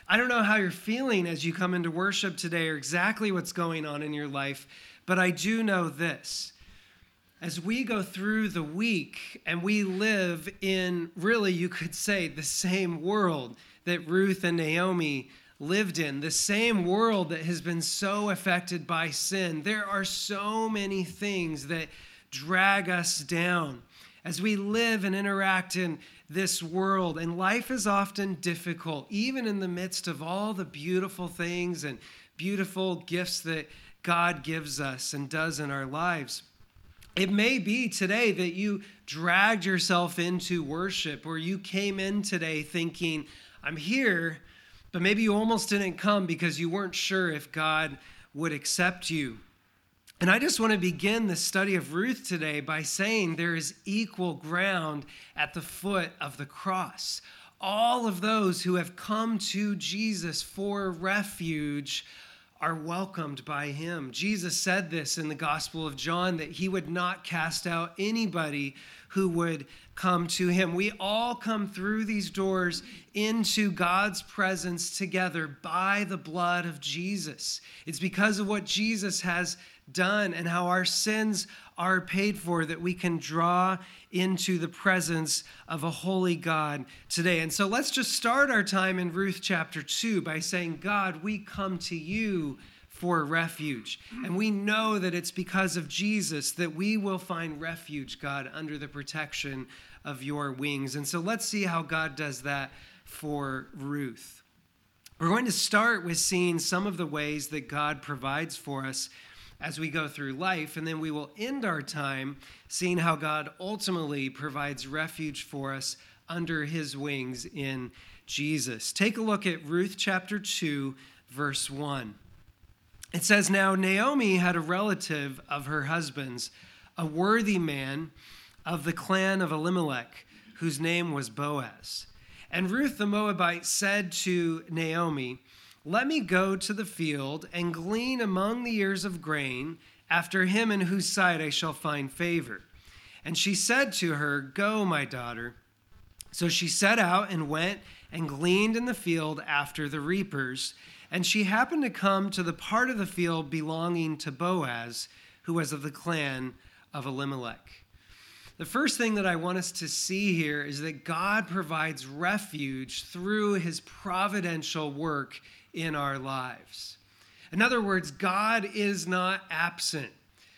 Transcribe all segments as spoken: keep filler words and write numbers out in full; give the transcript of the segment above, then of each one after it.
I don't know how you're feeling as you come into worship today or exactly what's going on in your life, but I do know this. As we go through the week and we live in, really, you could say, the same world that Ruth and Naomi lived in, the same world that has been so affected by sin, there are so many things that drag us down as we live and interact in this world. And life is often difficult, even in the midst of all the beautiful things and beautiful gifts that God gives us and does in our lives. It may be today that you dragged yourself into worship, or you came in today thinking, I'm here, but maybe you almost didn't come because you weren't sure if God would accept you. And I just want to begin the study of Ruth today by saying there is equal ground at the foot of the cross. All of those who have come to Jesus for refuge are welcomed by him. Jesus said this in the Gospel of John, that he would not cast out anybody who would come to him. We all come through these doors into God's presence together by the blood of Jesus. It's because of what Jesus has done and how our sins are paid for that we can draw into the presence of a holy God today. And so let's just start our time in Ruth chapter two by saying, God, we come to you for refuge. And we know that it's because of Jesus that we will find refuge, God, under the protection of your wings. And so let's see how God does that for Ruth. We're going to start with seeing some of the ways that God provides for us as we go through life, and then we will end our time seeing how God ultimately provides refuge for us under his wings in Jesus. Take a look at Ruth chapter two, verse one. It says, Now Naomi had a relative of her husband's, a worthy man of the clan of Elimelech, whose name was Boaz. And Ruth the Moabite said to Naomi, Let me go to the field and glean among the ears of grain after him in whose sight I shall find favor. And she said to her, Go, my daughter. So she set out and went and gleaned in the field after the reapers. And she happened to come to the part of the field belonging to Boaz, who was of the clan of Elimelech. The first thing that I want us to see here is that God provides refuge through his providential work in our lives. In other words, God is not absent.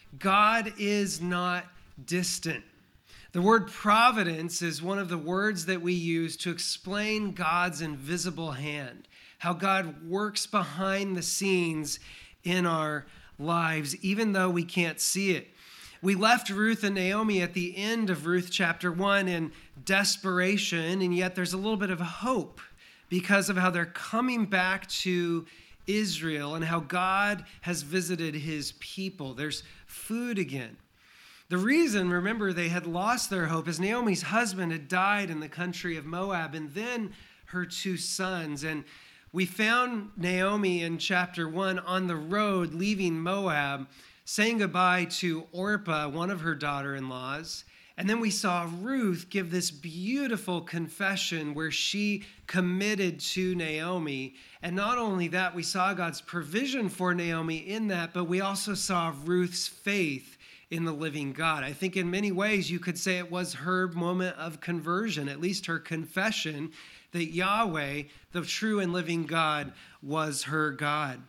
God is not distant. The word providence is one of the words that we use to explain God's invisible hand, how God works behind the scenes in our lives, even though we can't see it. We left Ruth and Naomi at the end of Ruth chapter one in desperation, and yet there's a little bit of hope because of how they're coming back to Israel and how God has visited his people. There's food again. The reason, remember, they had lost their hope is Naomi's husband had died in the country of Moab, and then her two sons. And we found Naomi in chapter one on the road leaving Moab, saying goodbye to Orpah, one of her daughter-in-laws. And then we saw Ruth give this beautiful confession where she committed to Naomi. And not only that, we saw God's provision for Naomi in that, but we also saw Ruth's faith in the living God. I think in many ways you could say it was her moment of conversion, at least her confession that Yahweh, the true and living God, was her God.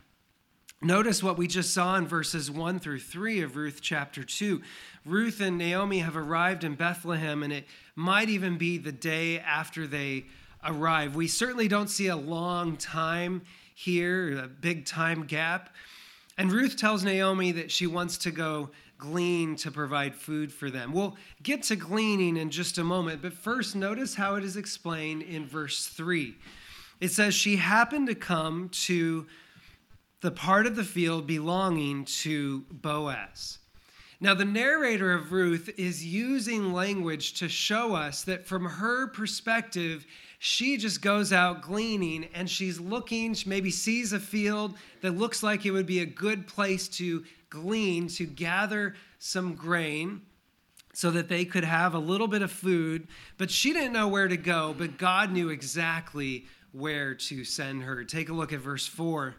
Notice what we just saw in verses one through three of Ruth chapter two. Ruth and Naomi have arrived in Bethlehem, and it might even be the day after they arrive. We certainly don't see a long time here, a big time gap. And Ruth tells Naomi that she wants to go glean to provide food for them. We'll get to gleaning in just a moment, but first notice how it is explained in verse three. It says, she happened to come to the part of the field belonging to Boaz. Now, the narrator of Ruth is using language to show us that from her perspective, she just goes out gleaning and she's looking, she maybe sees a field that looks like it would be a good place to glean, to gather some grain so that they could have a little bit of food. But she didn't know where to go, but God knew exactly where to send her. Take a look at verse four.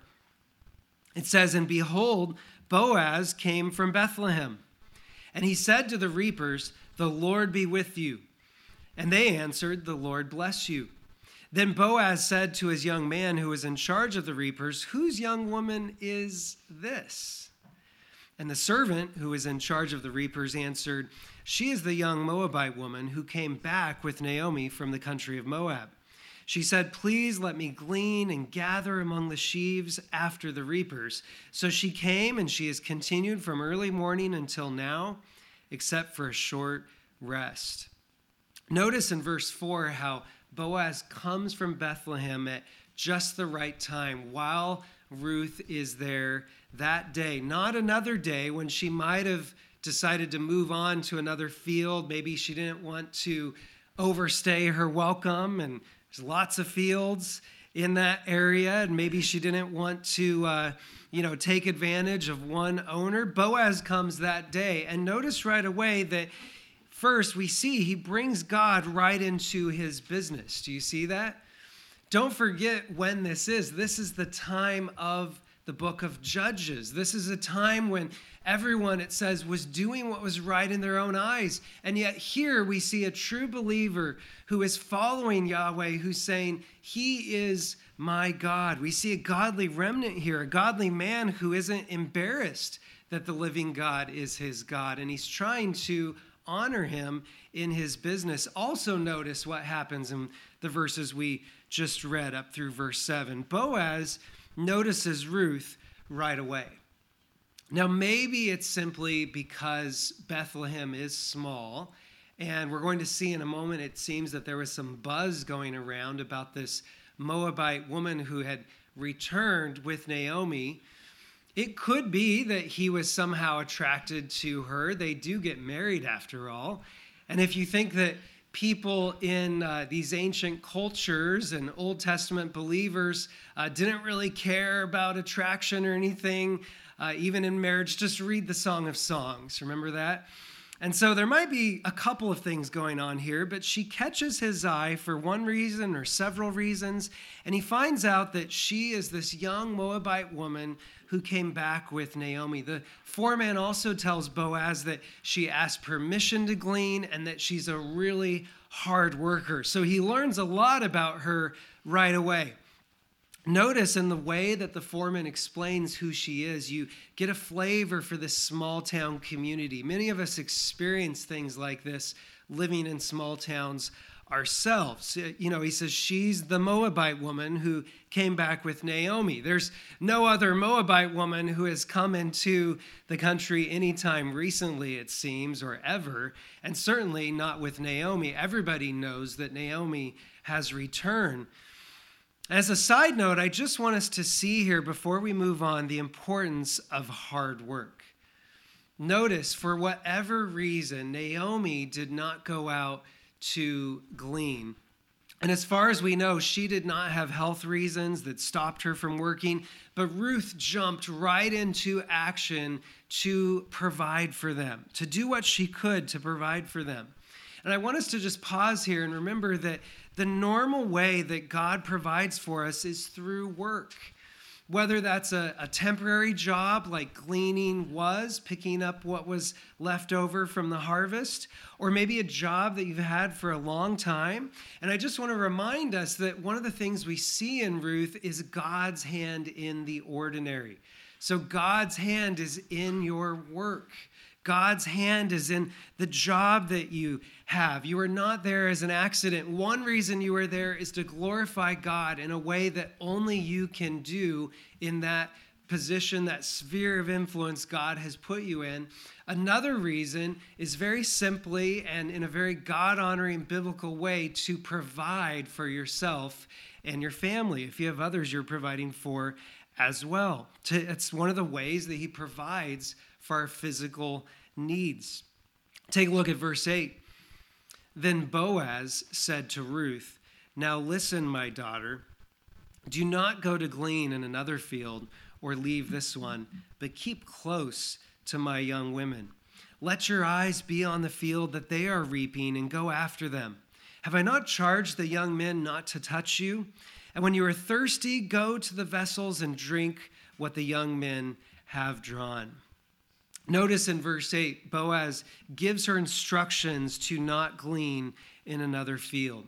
It says, "And behold, Boaz came from Bethlehem. And he said to the reapers, 'The Lord be with you.' And they answered, 'The Lord bless you.' Then Boaz said to his young man who was in charge of the reapers, 'Whose young woman is this?' And the servant who was in charge of the reapers answered, 'She is the young Moabite woman who came back with Naomi from the country of Moab. She said, "Please let me glean and gather among the sheaves after the reapers." So she came, and she has continued from early morning until now, except for a short rest." Notice in verse four how Boaz comes from Bethlehem at just the right time while Ruth is there that day. Not another day when she might have decided to move on to another field. Maybe she didn't want to overstay her welcome, and there's lots of fields in that area, and maybe she didn't want to, uh, you know, take advantage of one owner. Boaz comes that day, and notice right away that first we see he brings God right into his business. Do you see that? Don't forget when this is. This is the time of the book of Judges. This is a time when everyone, it says, was doing what was right in their own eyes. And yet here we see a true believer who is following Yahweh, who's saying, "He is my God." We see a godly remnant here, a godly man who isn't embarrassed that the living God is his God. And he's trying to honor him in his business. Also notice what happens in the verses we just read up through verse seven. Boaz notices Ruth right away. Now, maybe it's simply because Bethlehem is small, and we're going to see in a moment, it seems that there was some buzz going around about this Moabite woman who had returned with Naomi. It could be that he was somehow attracted to her. They do get married after all. And if you think that people in uh, these ancient cultures and Old Testament believers uh, didn't really care about attraction or anything, uh, even in marriage, just read the Song of Songs. Remember that? And so there might be a couple of things going on here, but she catches his eye for one reason or several reasons, and he finds out that she is this young Moabite woman who came back with Naomi. The foreman also tells Boaz that she asked permission to glean and that she's a really hard worker. So he learns a lot about her right away. Notice in the way that the foreman explains who she is, you get a flavor for this small town community. Many of us experience things like this living in small towns ourselves. You know, he says she's the Moabite woman who came back with Naomi. There's no other Moabite woman who has come into the country anytime recently, it seems, or ever, and certainly not with Naomi. Everybody knows that Naomi has returned. As a side note, I just want us to see here before we move on the importance of hard work. Notice, for whatever reason, Naomi did not go out to glean. And as far as we know, she did not have health reasons that stopped her from working, but Ruth jumped right into action to provide for them, to do what she could to provide for them. And I want us to just pause here and remember that the normal way that God provides for us is through work. Whether that's a, a temporary job like gleaning was, picking up what was left over from the harvest, or maybe a job that you've had for a long time. And I just want to remind us that one of the things we see in Ruth is God's hand in the ordinary. So God's hand is in your work. God's hand is in the job that you have. You are not there as an accident. One reason you are there is to glorify God in a way that only you can do in that position, that sphere of influence God has put you in. Another reason is very simply and in a very God-honoring biblical way to provide for yourself and your family. If you have others you're providing for as well. It's one of the ways that he provides for our physical needs. Take a look at verse eight. Then Boaz said to Ruth, "Now listen, my daughter, do not go to glean in another field or leave this one, but keep close to my young women. Let your eyes be on the field that they are reaping and go after them. Have I not charged the young men not to touch you? And when you are thirsty, go to the vessels and drink what the young men have drawn. Notice in verse eight, Boaz gives her instructions to not glean in another field.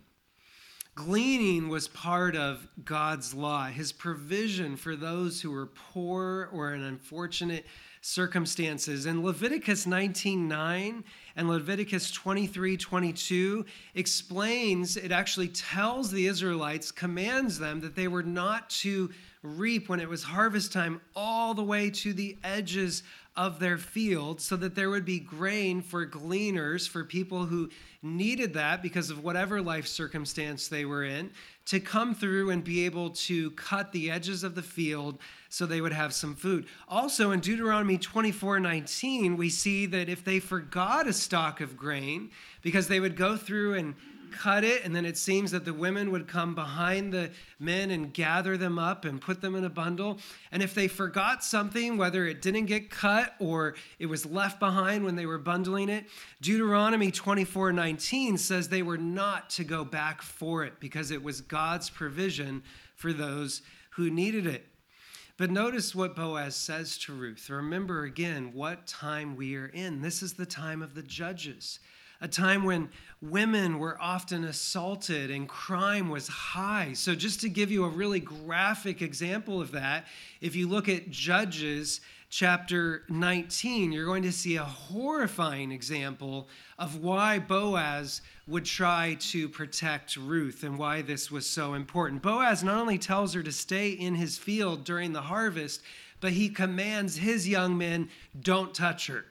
Gleaning was part of God's law, his provision for those who were poor or in unfortunate circumstances. And Leviticus nineteen nine and Leviticus twenty-three twenty-two explains, it actually tells the Israelites, commands them that they were not to reap when it was harvest time all the way to the edges of their field, so that there would be grain for gleaners, for people who needed that because of whatever life circumstance they were in, to come through and be able to cut the edges of the field so they would have some food. Also in Deuteronomy twenty-four nineteen, we see that if they forgot a stalk of grain, because they would go through and cut it, and then it seems that the women would come behind the men and gather them up and put them in a bundle. And if they forgot something, whether it didn't get cut or it was left behind when they were bundling it, Deuteronomy twenty-four nineteen says they were not to go back for it because it was God's provision for those who needed it. But notice what Boaz says to Ruth. Remember again what time we are in. This is the time of the judges. A time when women were often assaulted and crime was high. So just to give you a really graphic example of that, if you look at Judges chapter nineteen, you're going to see a horrifying example of why Boaz would try to protect Ruth and why this was so important. Boaz not only tells her to stay in his field during the harvest, but he commands his young men, don't touch her.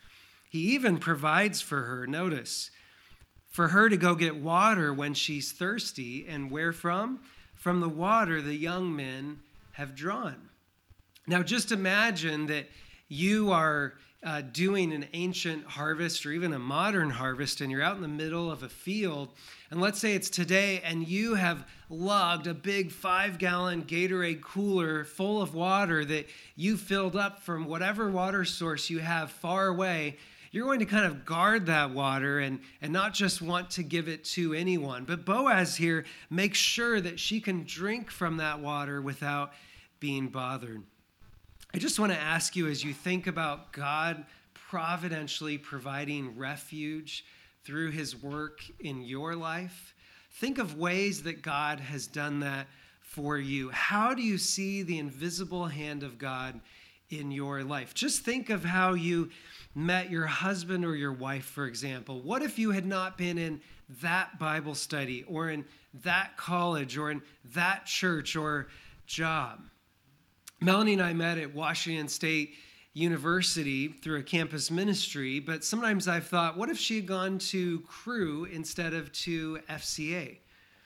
He even provides for her, notice, for her to go get water when she's thirsty. And where from? From the water the young men have drawn. Now, just imagine that you are uh, doing an ancient harvest or even a modern harvest, and you're out in the middle of a field. And let's say it's today, and you have lugged a big five-gallon Gatorade cooler full of water that you filled up from whatever water source you have far away. You're going to kind of guard that water and, and not just want to give it to anyone. But Boaz here makes sure that she can drink from that water without being bothered. I just want to ask you, as you think about God providentially providing refuge through his work in your life, think of ways that God has done that for you. How do you see the invisible hand of God in your life? Just think of how you met your husband or your wife, for example. What if you had not been in that Bible study or in that college or in that church or job? Melanie and I met at Washington State University through a campus ministry, but sometimes I've thought, what if she had gone to Cru instead of to F C A?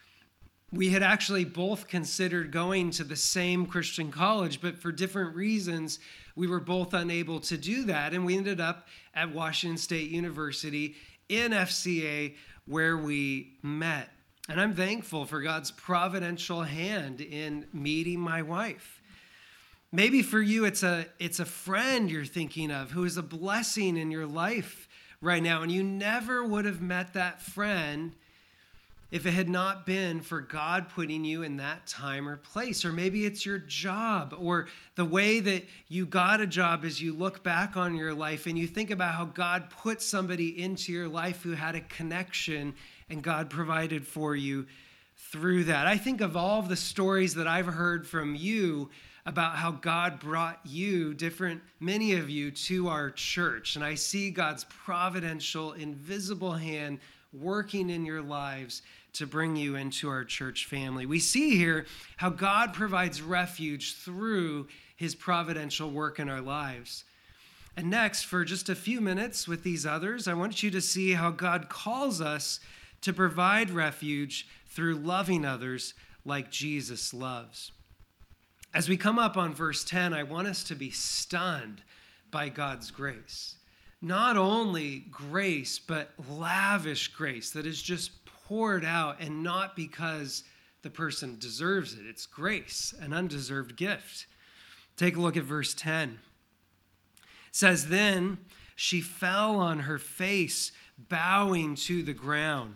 We had actually both considered going to the same Christian college, but for different reasons, we were both unable to do that. And we ended up at Washington State University in F C A where we met. And I'm thankful for God's providential hand in meeting my wife. Maybe for you, it's a, it's a friend you're thinking of who is a blessing in your life right now. And you never would have met that friend if it had not been for God putting you in that time or place. Or maybe it's your job, or the way that you got a job as you look back on your life and you think about how God put somebody into your life who had a connection and God provided for you through that. I think of all of the stories that I've heard from you about how God brought you, different, many of you, to our church. And I see God's providential, invisible hand working in your lives to bring you into our church family. We see here how God provides refuge through his providential work in our lives. And next, for just a few minutes with these others, I want you to see how God calls us to provide refuge through loving others like Jesus loves. As we come up on verse ten, I want us to be stunned by God's grace. Not only grace, but lavish grace that is just poured out, and not because the person deserves it. It's grace, an undeserved gift. Take a look at verse ten. It says, "Then she fell on her face, bowing to the ground.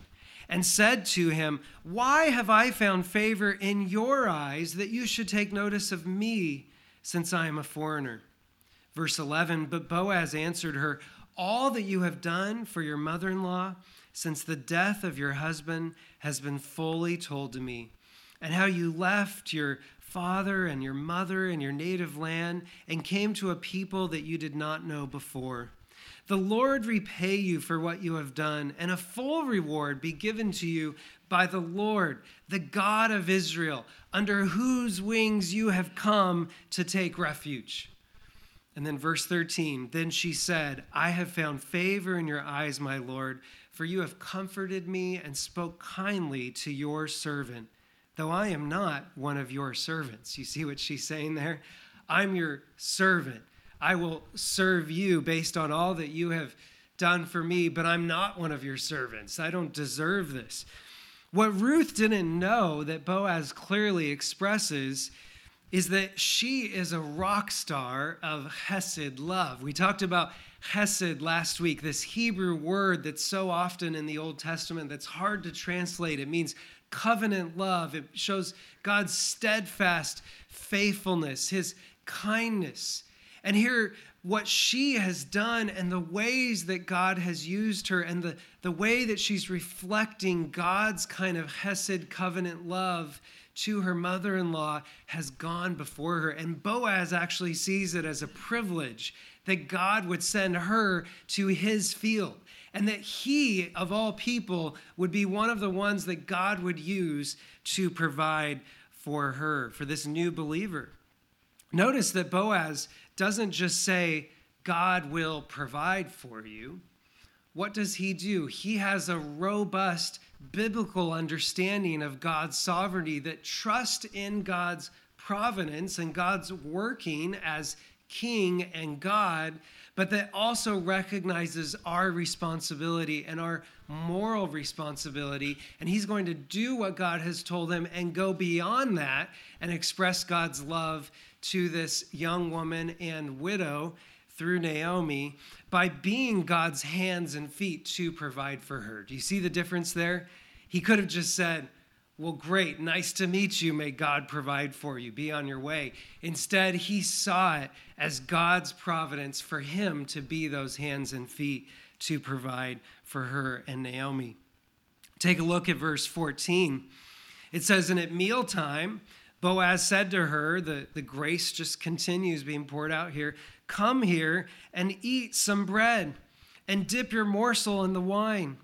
and said to him, "Why have I found favor in your eyes that you should take notice of me, since I am a foreigner?" Verse eleven, but Boaz answered her, "All that you have done for your mother-in-law since the death of your husband has been fully told to me, and how you left your father and your mother and your native land and came to a people that you did not know before. The Lord repay you for what you have done, and a full reward be given to you by the Lord, the God of Israel, under whose wings you have come to take refuge." And then verse thirteen, then she said, "I have found favor in your eyes, my Lord, for you have comforted me and spoke kindly to your servant, though I am not one of your servants." You see what she's saying there? I'm your servant. I will serve you based on all that you have done for me, but I'm not one of your servants. I don't deserve this. What Ruth didn't know that Boaz clearly expresses is that she is a rock star of hesed love. We talked about hesed last week, this Hebrew word that's so often in the Old Testament that's hard to translate. It means covenant love. It shows God's steadfast faithfulness, his kindness. And here, what she has done and the ways that God has used her and the, the way that she's reflecting God's kind of hesed covenant love to her mother-in-law has gone before her. And Boaz actually sees it as a privilege that God would send her to his field and that he, of all people, would be one of the ones that God would use to provide for her, for this new believer. Notice that Boaz doesn't just say, "God will provide for you." What does he do? He has a robust biblical understanding of God's sovereignty, that trust in God's providence and God's working as King and God, but that also recognizes our responsibility and our moral responsibility. And he's going to do what God has told him and go beyond that and express God's love to this young woman and widow through Naomi by being God's hands and feet to provide for her. Do you see the difference there? He could have just said, "Well, great, nice to meet you. May God provide for you. Be on your way." Instead, he saw it as God's providence for him to be those hands and feet to provide for her and Naomi. Take a look at verse fourteen. It says, "And at mealtime, Boaz said to her," the, the grace just continues being poured out here, "Come here and eat some bread and dip your morsel in the wine."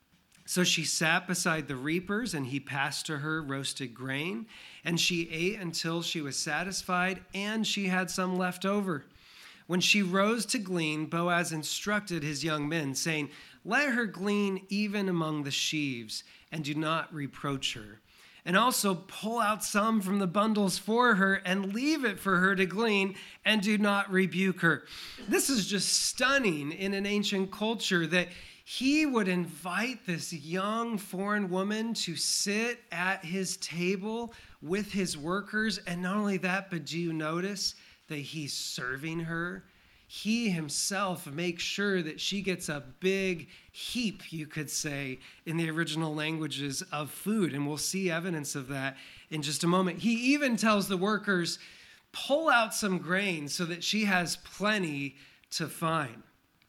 So she sat beside the reapers, and he passed to her roasted grain, and she ate until she was satisfied, and she had some left over. When she rose to glean, Boaz instructed his young men, saying, "Let her glean even among the sheaves, and do not reproach her. And also pull out some from the bundles for her and leave it for her to glean, and do not rebuke her." This is just stunning in an ancient culture that he would invite this young foreign woman to sit at his table with his workers. And not only that, but do you notice that he's serving her? He himself makes sure that she gets a big heap, you could say, in the original languages of food. And we'll see evidence of that in just a moment. He even tells the workers, pull out some grain so that she has plenty to find.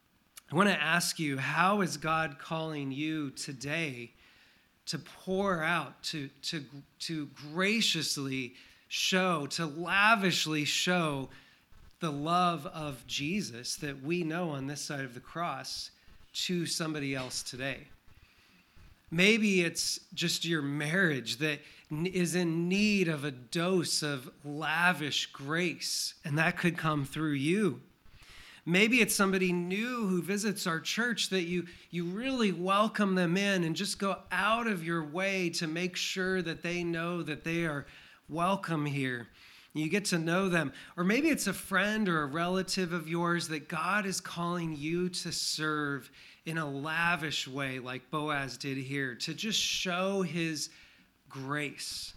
I want to ask you, how is God calling you today to pour out, to, to, to graciously show, to lavishly show the love of Jesus that we know on this side of the cross to somebody else today? Maybe it's just your marriage that is in need of a dose of lavish grace, and that could come through you. Maybe it's somebody new who visits our church that you, you really welcome them in and just go out of your way to make sure that they know that they are welcome here. You get to know them. Or maybe it's a friend or a relative of yours that God is calling you to serve in a lavish way like Boaz did here, to just show his grace.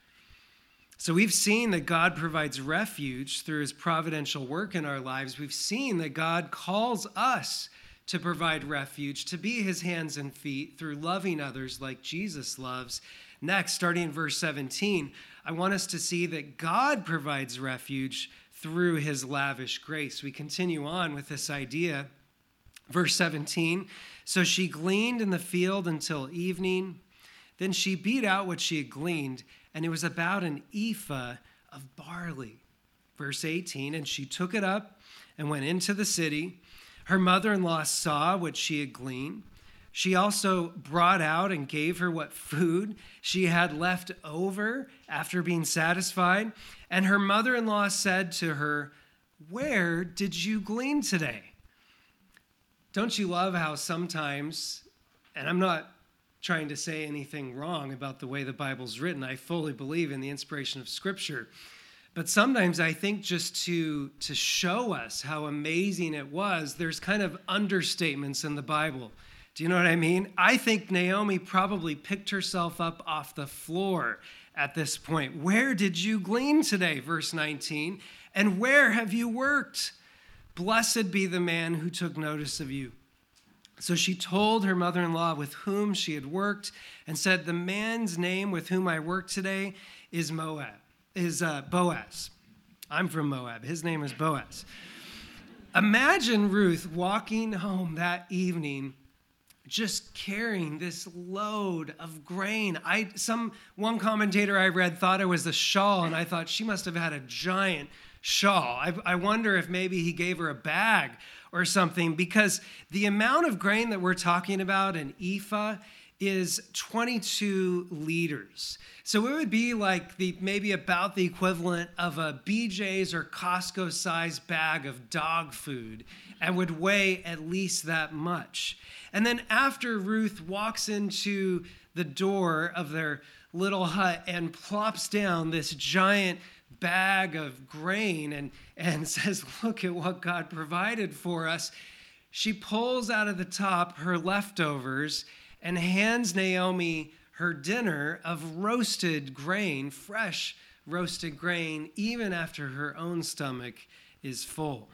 So we've seen that God provides refuge through his providential work in our lives. We've seen that God calls us to provide refuge, to be his hands and feet through loving others like Jesus loves. Next, starting in verse seventeen, I want us to see that God provides refuge through his lavish grace. We continue on with this idea. Verse seventeen, so she gleaned in the field until evening. Then she beat out what she had gleaned, and it was about an ephah of barley. Verse eighteen, and she took it up and went into the city. Her mother-in-law saw what she had gleaned. She also brought out and gave her what food she had left over after being satisfied. And her mother-in-law said to her, where did you glean today? Don't you love how sometimes, and I'm not trying to say anything wrong about the way the Bible's written. I fully believe in the inspiration of Scripture. But sometimes I think just to, to show us how amazing it was, there's kind of understatements in the Bible. Do you know what I mean? I think Naomi probably picked herself up off the floor at this point. Where did you glean today? Verse nineteen. And where have you worked? Blessed be the man who took notice of you. So she told her mother-in-law with whom she had worked and said, the man's name with whom I work today is Moab, is uh, Boaz. I'm from Moab. His name is Boaz. Imagine Ruth walking home that evening just carrying this load of grain. I some one commentator I read thought it was a shawl, and I thought she must have had a giant shawl. I, I wonder if maybe he gave her a bag or something, because the amount of grain that we're talking about, an ephah, is twenty-two liters. So it would be like the maybe about the equivalent of a B J's or Costco-sized bag of dog food, and would weigh at least that much. And then after Ruth walks into the door of their little hut and plops down this giant bag of grain and, and says, look at what God provided for us, she pulls out of the top her leftovers and hands Naomi her dinner of roasted grain, fresh roasted grain, even after her own stomach is full.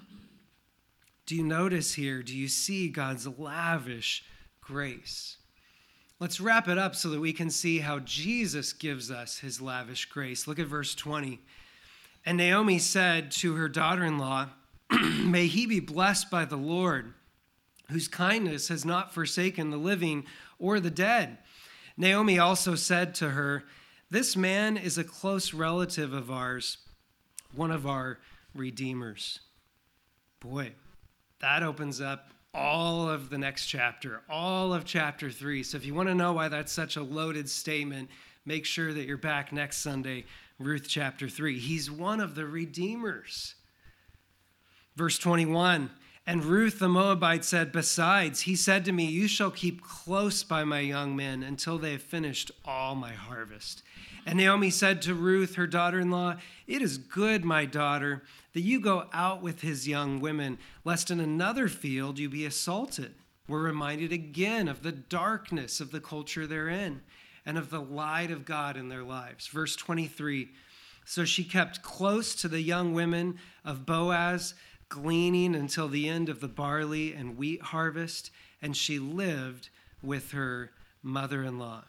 Do you notice here, do you see God's lavish grace? Let's wrap it up so that we can see how Jesus gives us his lavish grace. Look at verse twenty. And Naomi said to her daughter-in-law, may he be blessed by the Lord, whose kindness has not forsaken the living or the dead. Naomi also said to her, this man is a close relative of ours, one of our redeemers. Boy, that opens up all of the next chapter, all of chapter three. So if you want to know why that's such a loaded statement, make sure that you're back next Sunday, Ruth chapter three. He's one of the redeemers. Verse twenty-one, and Ruth the Moabite said, besides, he said to me, you shall keep close by my young men until they have finished all my harvest. And Naomi said to Ruth, her daughter-in-law, it is good, my daughter, that you go out with his young women, lest in another field you be assaulted. We're reminded again of the darkness of the culture they're in and of the light of God in their lives. Verse twenty-three, so she kept close to the young women of Boaz, gleaning until the end of the barley and wheat harvest, and she lived with her mother-in-law.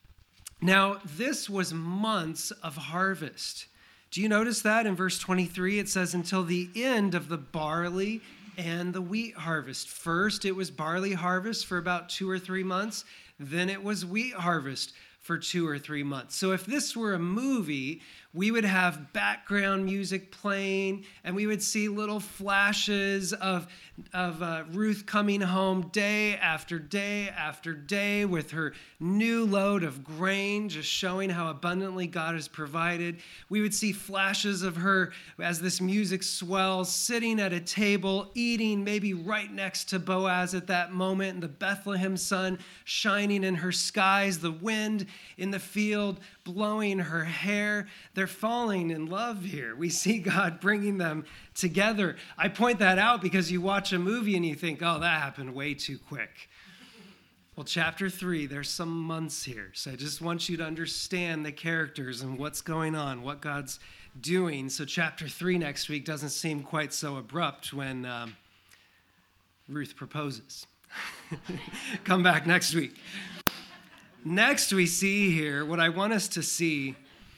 Now, this was months of harvest. Do you notice that in verse twenty-three? It says, until the end of the barley and the wheat harvest. First, it was barley harvest for about two or three months. Then it was wheat harvest for two or three months. So if this were a movie, we would have background music playing, and we would see little flashes of, of uh, Ruth coming home day after day after day with her new load of grain, just showing how abundantly God has provided. We would see flashes of her as this music swells, sitting at a table, eating maybe right next to Boaz at that moment, and the Bethlehem sun shining in her skies, the wind in the field blowing her hair. They're falling in love here. We see God bringing them together. I point that out because you watch a movie and you think, oh, that happened way too quick. Well, chapter three, there's some months here. So I just want you to understand the characters and what's going on, what God's doing. So chapter three next week doesn't seem quite so abrupt when um, Ruth proposes. Come back next week. Next, we see here, what I want us to see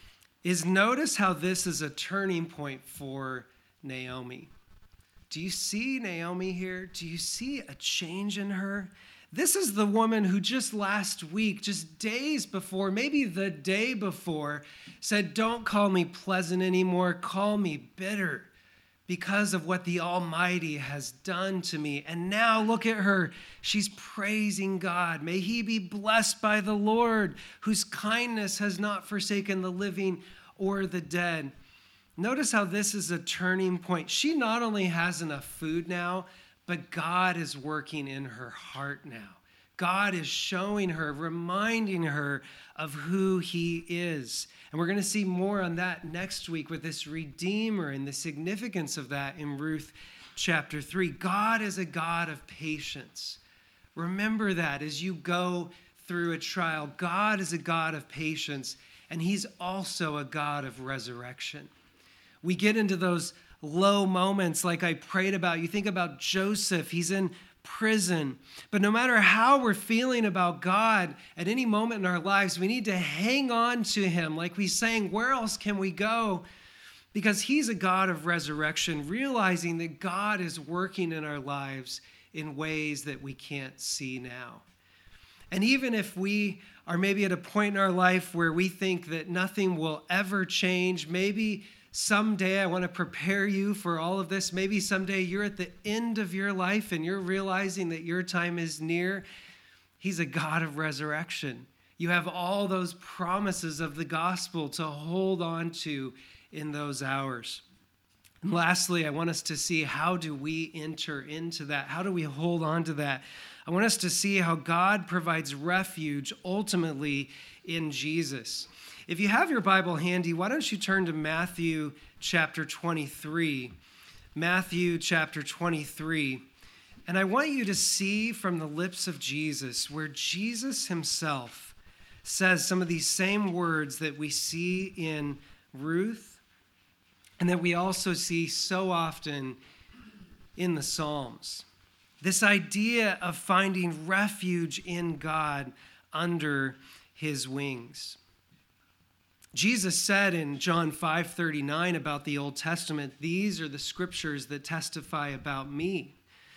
is notice how this is a turning point for Naomi. Do you see Naomi here? Do you see a change in her? This is the woman who just last week, just days before, maybe the day before, said, "Don't call me pleasant anymore, call me bitter because of what the Almighty has done to me." And now look at her. She's praising God. May he be blessed by the Lord, whose kindness has not forsaken the living or the dead. Notice how this is a turning point. She not only has enough food now, but God is working in her heart now. God is showing her, reminding her of who he is. And we're going to see more on that next week with this Redeemer and the significance of that in Ruth chapter three. God is a God of patience. Remember that as you go through a trial. God is a God of patience, and he's also a God of resurrection. We get into those low moments like I prayed about. You think about Joseph, he's in prison. But no matter how we're feeling about God at any moment in our lives, we need to hang on to him. Like we sang, where else can we go? Because he's a God of resurrection, realizing that God is working in our lives in ways that we can't see now. And even if we are maybe at a point in our life where we think that nothing will ever change, maybe someday I want to prepare you for all of this. Maybe someday you're at the end of your life and you're realizing that your time is near. He's a God of resurrection. You have all those promises of the gospel to hold on to in those hours. And lastly, I want us to see, how do we enter into that? How do we hold on to that? I want us to see how God provides refuge ultimately in Jesus. If you have your Bible handy, why don't you turn to Matthew chapter twenty-three. Matthew chapter twenty-three. And I want you to see from the lips of Jesus where Jesus himself says some of these same words that we see in Ruth and that we also see so often in the Psalms. This idea of finding refuge in God under his wings. Jesus said in John five thirty-nine about the Old Testament, "These are the scriptures that testify about me."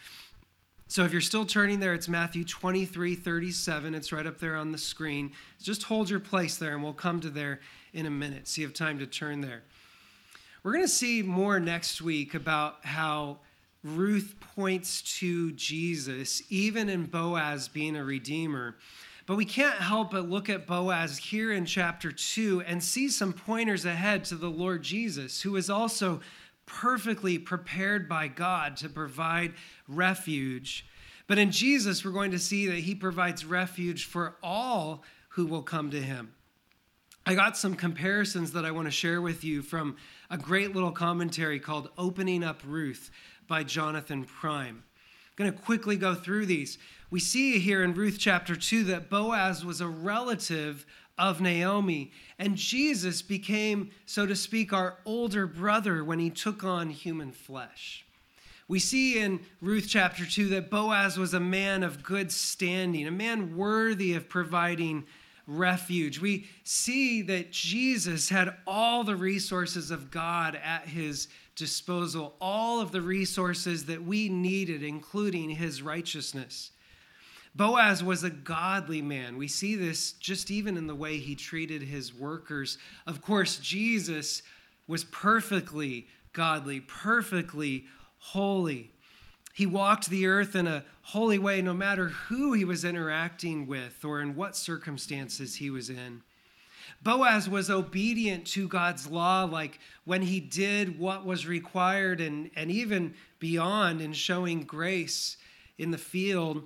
So if you're still turning there, it's Matthew twenty-three thirty-seven. It's right up there on the screen. Just hold your place there, and we'll come to there in a minute, so you have time to turn there. We're going to see more next week about how Ruth points to Jesus, even in Boaz being a redeemer. But we can't help but look at Boaz here in chapter two and see some pointers ahead to the Lord Jesus, who is also perfectly prepared by God to provide refuge. But in Jesus, we're going to see that he provides refuge for all who will come to him. I got some comparisons that I want to share with you from a great little commentary called Opening Up Ruth by Jonathan Prime. I'm going to quickly go through these. We see here in Ruth chapter two that Boaz was a relative of Naomi, and Jesus became, so to speak, our older brother when he took on human flesh. We see in Ruth chapter two that Boaz was a man of good standing, a man worthy of providing refuge. We see that Jesus had all the resources of God at his disposal, all of the resources that we needed, including his righteousness. Boaz was a godly man. We see this just even in the way he treated his workers. Of course, Jesus was perfectly godly, perfectly holy. He walked the earth in a holy way no matter who he was interacting with or in what circumstances he was in. Boaz was obedient to God's law, like when he did what was required and, and even beyond in showing grace in the field.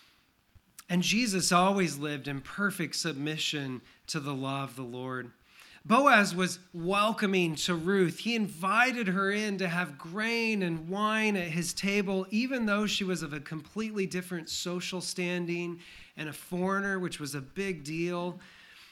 And Jesus always lived in perfect submission to the law of the Lord. Boaz was welcoming to Ruth. He invited her in to have grain and wine at his table, even though she was of a completely different social standing and a foreigner, which was a big deal.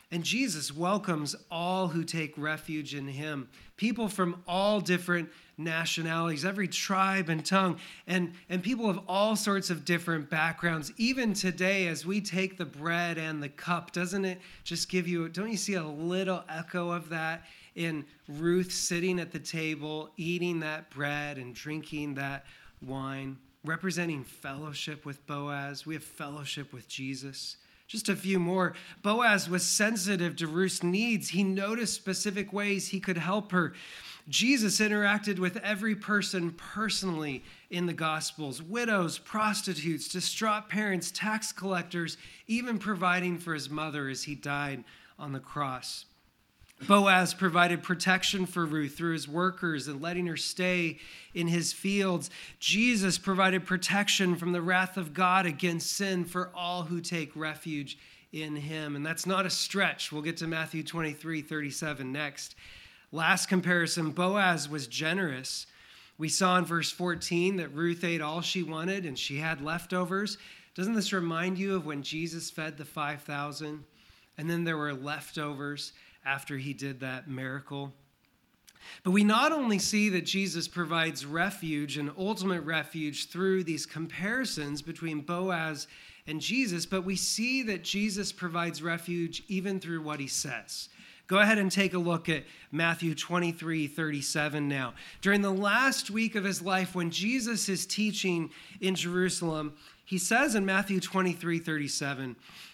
And Jesus welcomes all who take refuge in him, people from all different nationalities, every tribe and tongue, and, and people of all sorts of different backgrounds. Even today, as we take the bread and the cup, doesn't it just give you, don't you see a little echo of that in Ruth sitting at the table, eating that bread and drinking that wine, representing fellowship with Boaz? We have fellowship with Jesus. Just a few more. Boaz was sensitive to Ruth's needs. He noticed specific ways he could help her. Jesus interacted with every person personally in the Gospels: widows, prostitutes, distraught parents, tax collectors, even providing for his mother as he died on the cross. Boaz provided protection for Ruth through his workers and letting her stay in his fields. Jesus provided protection from the wrath of God against sin for all who take refuge in him. And that's not a stretch. We'll get to Matthew twenty-three thirty-seven next. Last comparison, Boaz was generous. We saw in verse fourteen that Ruth ate all she wanted and she had leftovers. Doesn't this remind you of when Jesus fed the five thousand and then there were leftovers after he did that miracle? But we not only see that Jesus provides refuge and ultimate refuge through these comparisons between Boaz and Jesus, but we see that Jesus provides refuge even through what he says. Go ahead and take a look at Matthew twenty-three thirty-seven now. During the last week of his life, when Jesus is teaching in Jerusalem, he says in Matthew twenty-three thirty-seven,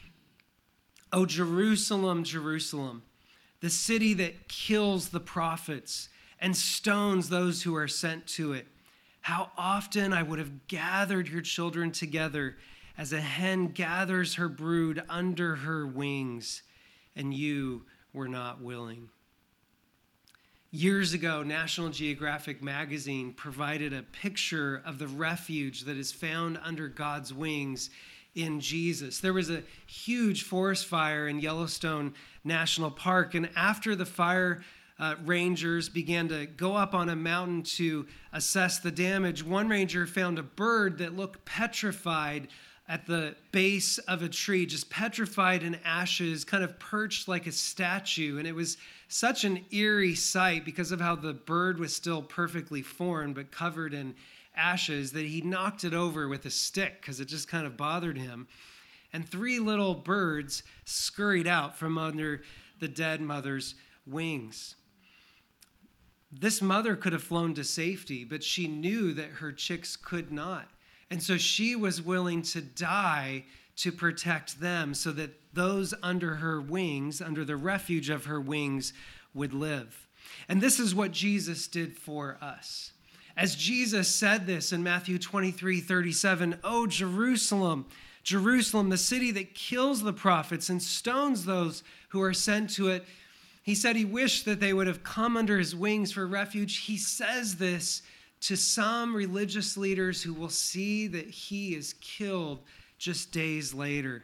"O Jerusalem, Jerusalem, the city that kills the prophets and stones those who are sent to it. How often I would have gathered your children together as a hen gathers her brood under her wings, and you were not willing." Years ago, National Geographic magazine provided a picture of the refuge that is found under God's wings in Jesus. There was a huge forest fire in Yellowstone National Park, and after the fire uh, rangers began to go up on a mountain to assess the damage, one ranger found a bird that looked petrified at the base of a tree, just petrified in ashes, kind of perched like a statue. And it was such an eerie sight because of how the bird was still perfectly formed but covered in ashes that he knocked it over with a stick because it just kind of bothered him. And three little birds scurried out from under the dead mother's wings. This mother could have flown to safety, but she knew that her chicks could not. And so she was willing to die to protect them so that those under her wings, under the refuge of her wings, would live. And this is what Jesus did for us. As Jesus said this in Matthew twenty-three thirty-seven, "O Jerusalem, Jerusalem, the city that kills the prophets and stones those who are sent to it," he said he wished that they would have come under his wings for refuge. He says this to some religious leaders who will see that he is killed just days later.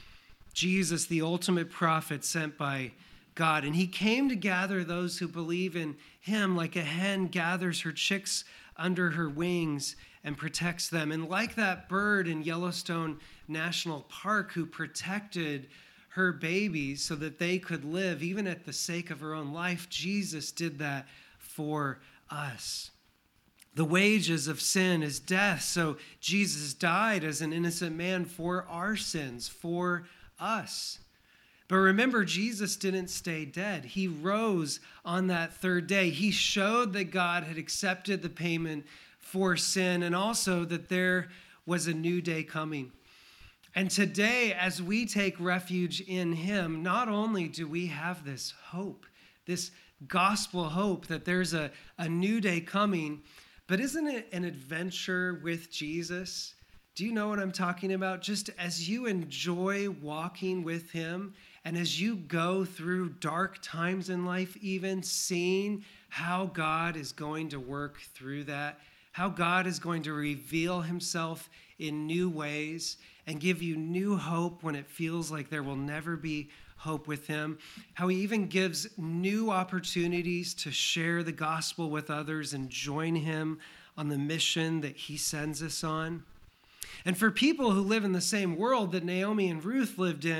Jesus, the ultimate prophet sent by God, and he came to gather those who believe in him like a hen gathers her chicks under her wings and protects them. And like that bird in Yellowstone National Park who protected her babies so that they could live even at the sake of her own life, Jesus did that for us. The wages of sin is death, so Jesus died as an innocent man for our sins, for us. But remember, Jesus didn't stay dead. He rose on that third day. He showed that God had accepted the payment for sin and also that there was a new day coming. And today, as we take refuge in him, not only do we have this hope, this gospel hope that there's a, a new day coming, but isn't it an adventure with Jesus? Do you know what I'm talking about? Just as you enjoy walking with him and as you go through dark times in life, even seeing how God is going to work through that, how God is going to reveal himself in new ways and give you new hope when it feels like there will never be hope with him, how he even gives new opportunities to share the gospel with others and join him on the mission that he sends us on. And for people who live in the same world that Naomi and Ruth lived in,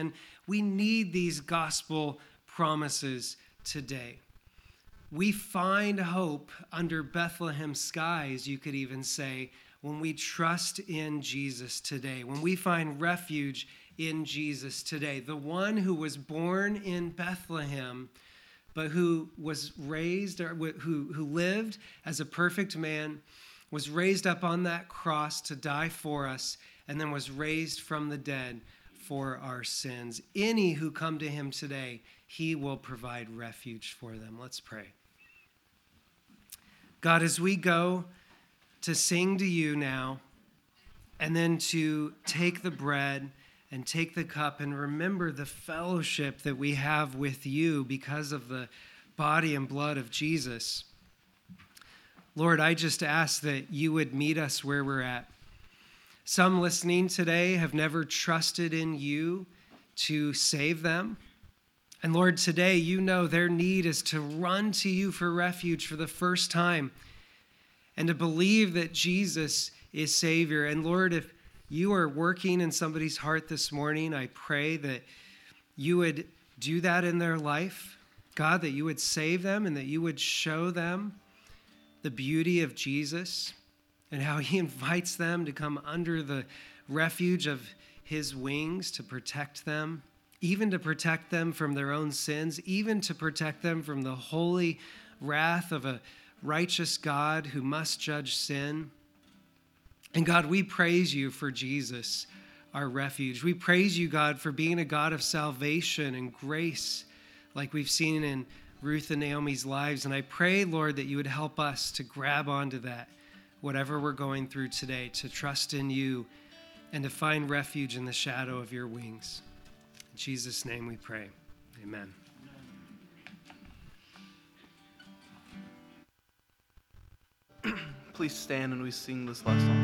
We need these gospel promises today. We find hope under Bethlehem skies, you could even say, when we trust in Jesus today, when we find refuge in Jesus today, the one who was born in Bethlehem, but who was raised, or who, who lived as a perfect man, was raised up on that cross to die for us, and then was raised from the dead for our sins. Any who come to him today, he will provide refuge for them. Let's pray. God, as we go to sing to you now, and then to take the bread and take the cup and remember the fellowship that we have with you because of the body and blood of Jesus. Lord, I just ask that you would meet us where we're at. Some listening today have never trusted in you to save them. And Lord, today you know their need is to run to you for refuge for the first time and to believe that Jesus is Savior. And Lord, if you are working in somebody's heart this morning, I pray that you would do that in their life. God, that you would save them and that you would show them the beauty of Jesus and how he invites them to come under the refuge of his wings to protect them, even to protect them from their own sins, even to protect them from the holy wrath of a righteous God who must judge sin. And God, we praise you for Jesus, our refuge. We praise you, God, for being a God of salvation and grace, like we've seen in Ruth and Naomi's lives. And I pray, Lord, that you would help us to grab onto that, whatever we're going through today, to trust in you and to find refuge in the shadow of your wings. In Jesus' name we pray. Amen. Please stand and we sing this last song.